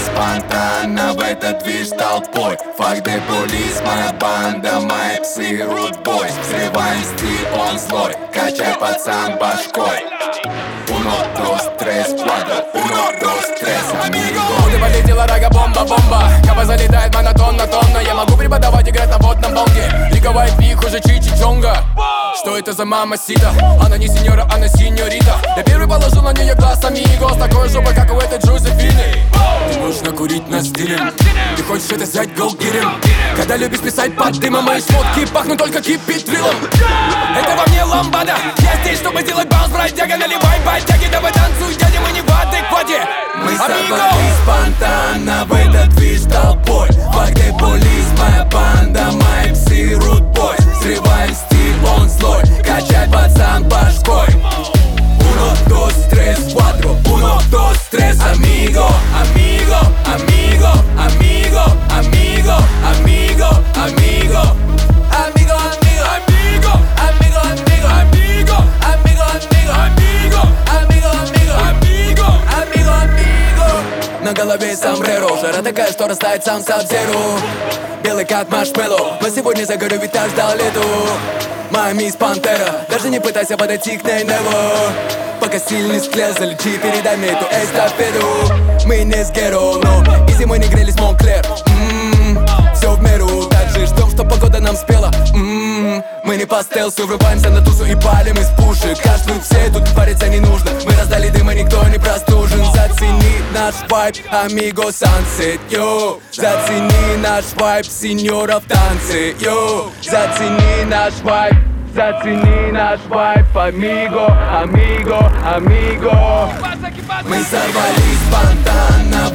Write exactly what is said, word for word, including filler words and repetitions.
спонтанно в этот движ толпой. Fuck the police, моя банда, мои псы root boys. Взрываем стиль, он злой, качай пацан башкой. Uno, dos, tres, cuatro. Uno, dos, tres, amigo. Куда полетела рага, бомба, бомба. Капа залетает монотонно, тонно. Я могу преподавать, играть на водном бонге. Лиговает пик, хуже Чичи Чонга. Что это за мама Сита? Она не сеньора, она сеньорита. Я первый положил на нее глаз, амиго. С такой жопой, как у этой Джозефины. Ты нужно курить на стиле. Ты хочешь это взять, go get him. Когда любишь писать под дымом, мои шмотки пахнут только кипитрилом. Это во мне ламбада. Я здесь, чтобы сделать баунс, бродяга. Наливай подтяги, давай танцуй, дядя, мы не в адеквате. Мы сорвались спонтанно в этот движ толпой. Fuck the police, моя банда, мои псы root boys. Взрываем стиль, он злой, качай пацан башкой. Uno, dos, tres, cuatro. Uno, dos, tres, amigo, amigo, amigo, amigo, amigo, amigo, amigo. Amigo, amigo, amigo, amigo, amigo, amigo, amigo, amigo, amigo, amigo, amigo, amigo, amigo. На голове сомбреро, жара такая, что растает сам Саб-Зеро. Белый как маршмеллоу, но сегодня загорю, ведь так ждал лету. Моя мисс Пантера, даже не пытайся подойти к ней, never. Пока сильный склез, залечи, передай мне эту эстафету. Мы не с Геро, но и зимой не грелись Монклер. М-м-м, все в меру, также ждем, что погода нам спела. М-м-м, мы не по стелсу, врываемся на тусу и палим из пушек. Каждую все, тут париться не нужно. Мы раздали дым, и никто не простужен. Зацени наш вайб, амиго сансет, йоу. Зацени наш вайб, сеньора в танце, йоу. Зацени наш вайб, зацени наш вайб, амиго, амиго, амиго. Мы сорвались спонтанно